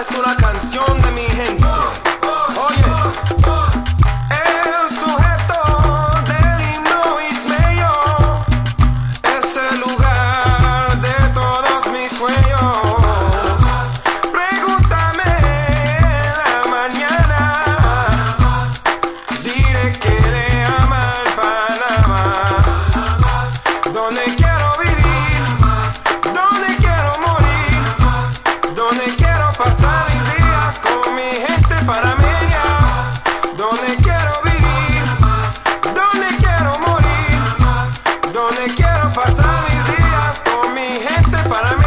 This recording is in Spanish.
es una canción de mi gente. Oye, el sujeto del himno ismeño es el lugar de todos mis sueños. Pregúntame en la mañana, diré que le ama el Panamá. Donde quiero vivir, donde quiero morir, donde quiero pasar mis días con mi gente panameña. Donde quiero vivir, donde quiero morir, donde quiero pasar mis días con mi gente panameña.